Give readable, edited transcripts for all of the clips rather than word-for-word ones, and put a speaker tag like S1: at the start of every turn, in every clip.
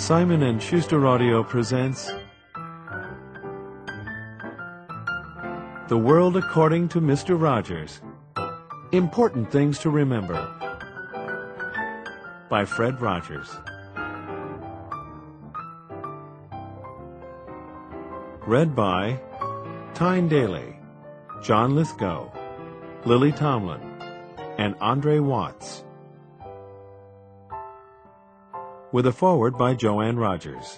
S1: Simon & Schuster Audio presents The World According to Mr. Rogers. Important Things to Remember by Fred Rogers. Read by Tyne Daly, John Lithgow, Lily Tomlin, and Andre Watts. With a foreword by Joanne Rogers.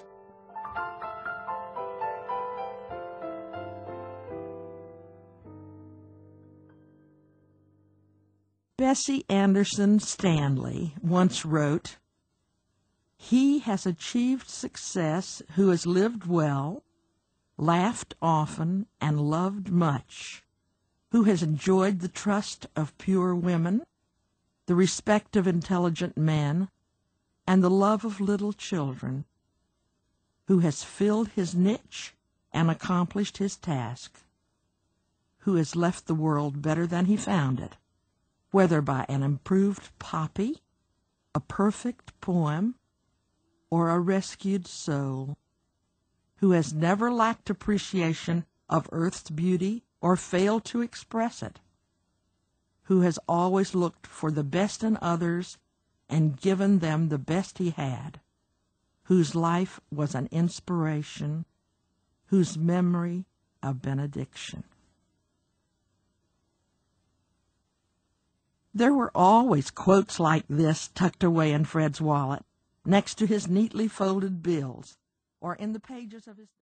S2: Bessie Anderson Stanley once wrote, "He has achieved success who has lived well, laughed often, and loved much, who has enjoyed the trust of pure women, the respect of intelligent men, and the love of little children, who has filled his niche and accomplished his task, who has left the world better than he found it, whether by an improved poppy, a perfect poem, or a rescued soul, who has never lacked appreciation of earth's beauty or failed to express it, who has always looked for the best in others and given them the best he had, whose life was an inspiration, whose memory a benediction." There were always quotes like this tucked away in Fred's wallet, next to his neatly folded bills, or in the pages of his